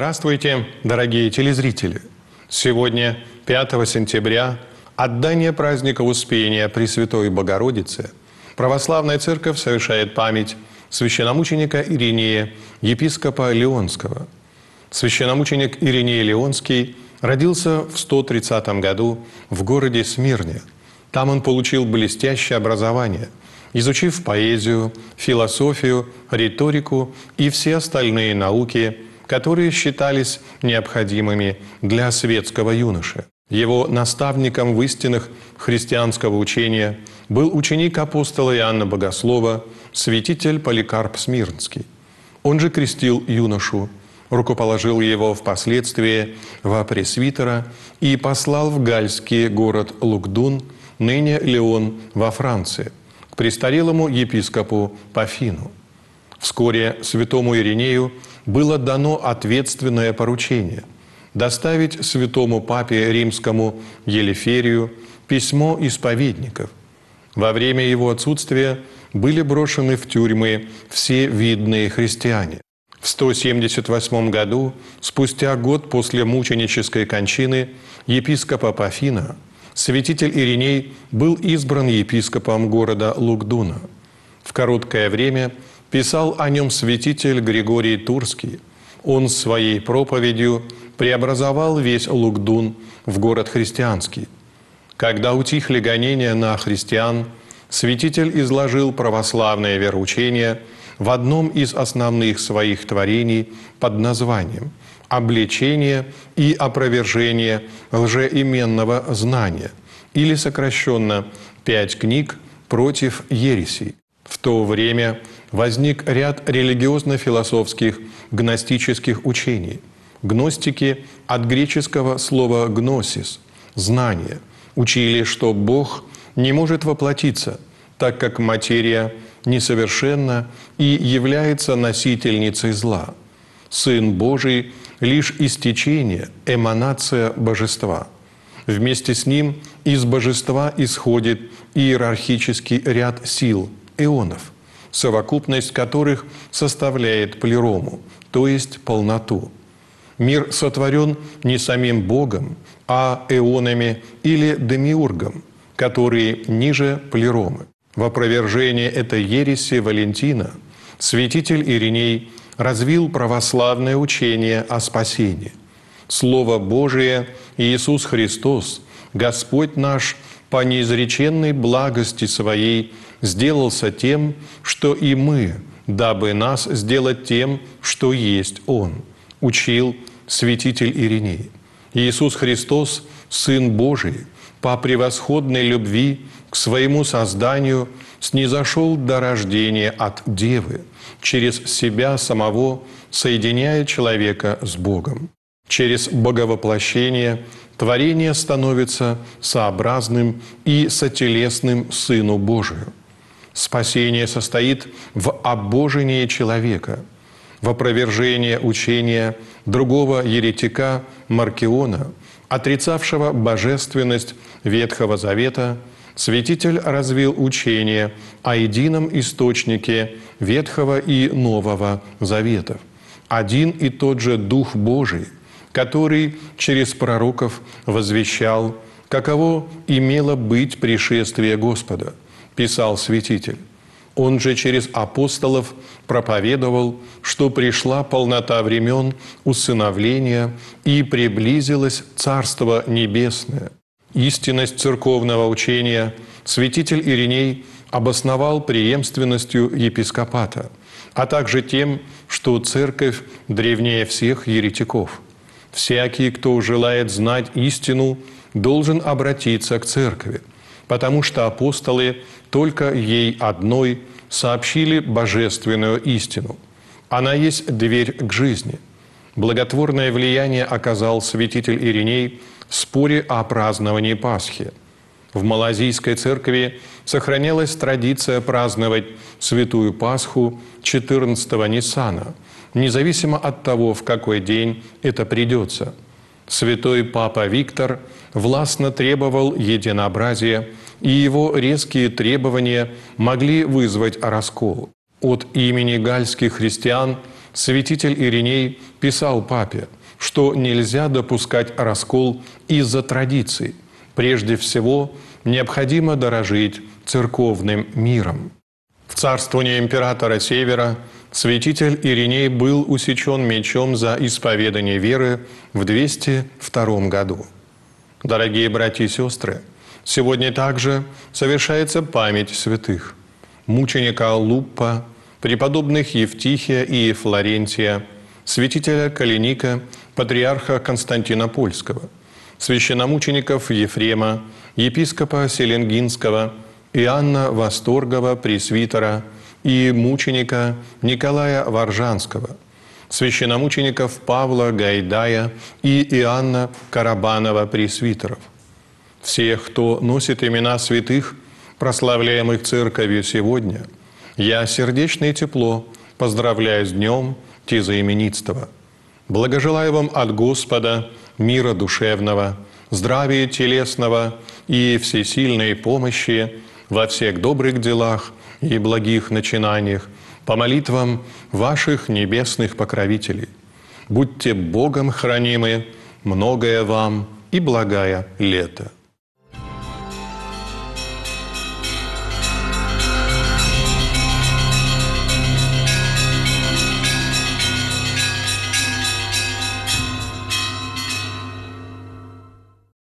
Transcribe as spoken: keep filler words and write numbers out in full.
Здравствуйте, дорогие телезрители! Сегодня, пятого сентября, отдание праздника Успения Пресвятой Богородицы, Православная Церковь совершает память священномученика Иринея, епископа Лионского. Священномученик Ириней Лионский родился в сто тридцатом году в городе Смирне. Там он получил блестящее образование, изучив поэзию, философию, риторику и все остальные науки, которые считались необходимыми для светского юноши. Его наставником в истинах христианского учения был ученик апостола Иоанна Богослова, святитель Поликарп Смирнский. Он же крестил юношу, рукоположил его впоследствии во пресвитера и послал в гальский город Лукдун, ныне Лион, во Франции, к престарелому епископу Пафину. Вскоре святому Иринею было дано ответственное поручение – доставить святому папе римскому Елеферию письмо исповедников. Во время его отсутствия были брошены в тюрьмы все видные христиане. В сто семьдесят восьмом году, спустя год после мученической кончины епископа Пафина, святитель Ириней был избран епископом города Лукдуна. В короткое время писал о нем святитель Григорий Турский. Он своей проповедью преобразовал весь Лукдун в город христианский. Когда утихли гонения на христиан, святитель изложил православное вероучение в одном из основных своих творений под названием «Обличение и опровержение лжеименного знания», или сокращенно «Пять книг против ересей». В то время возник ряд религиозно-философских гностических учений. Гностики от греческого слова «гносис» – «знание». Учили, что Бог не может воплотиться, так как материя несовершенна и является носительницей зла. Сын Божий – лишь истечение, эманация божества. Вместе с ним из божества исходит иерархический ряд сил, эонов, совокупность которых составляет плерому, то есть полноту. Мир сотворен не самим Богом, а эонами или демиургом, которые ниже плеромы. В опровержение этой ереси Валентина святитель Ириней развил православное учение о спасении. Слово Божие Иисус Христос, Господь наш, по неизреченной благости Своей сделался тем, что и мы, дабы нас сделать тем, что есть Он, учил святитель Ириней. Иисус Христос, Сын Божий, по превосходной любви к своему созданию снизошел до рождения от Девы, через себя самого соединяя человека с Богом. Через боговоплощение творение становится сообразным и сотелесным Сыну Божию. Спасение состоит в обожении человека, в опровержении учения другого еретика Маркиона, отрицавшего божественность Ветхого Завета. Святитель развил учение о едином источнике Ветхого и Нового Заветов. Один и тот же Дух Божий, который через пророков возвещал, каково имело быть пришествие Господа, писал святитель. Он же через апостолов проповедовал, что пришла полнота времен усыновления и приблизилось Царство Небесное. Истинность церковного учения святитель Ириней обосновал преемственностью епископата, а также тем, что церковь древнее всех еретиков. Всякий, кто желает знать истину, должен обратиться к церкви, потому что апостолы только ей одной сообщили божественную истину. Она есть дверь к жизни. Благотворное влияние оказал святитель Ириней в споре о праздновании Пасхи. В Малазийской церкви сохранялась традиция праздновать Святую Пасху четырнадцатого Ниссана, независимо от того, в какой день это придется. Святой Папа Виктор властно требовал единообразия, и его резкие требования могли вызвать раскол. От имени гальских христиан святитель Ириней писал папе, что нельзя допускать раскол из-за традиций. Прежде всего, необходимо дорожить церковным миром. В царствовании императора Севера святитель Ириней был усечен мечом за исповедание веры в двести втором году. Дорогие братья и сестры, сегодня также совершается память святых: мученика Луппа, преподобных Евтихия и Флорентия, святителя Калиника, патриарха Константина Польского, священномучеников Ефрема, епископа Селенгинского, Иоанна Восторгова, пресвитера, и мученика Николая Варжанского, священномучеников Павла Гайдая и Иоанна Карабанова, пресвитеров. Всех, кто носит имена святых, прославляемых Церковью сегодня, я сердечно и тепло поздравляю с днем тезаименитства. Благожелаю вам от Господа мира душевного, здравия телесного и всесильной помощи во всех добрых делах и благих начинаниях по молитвам ваших небесных покровителей. Будьте Богом хранимы, многое вам и благая лето.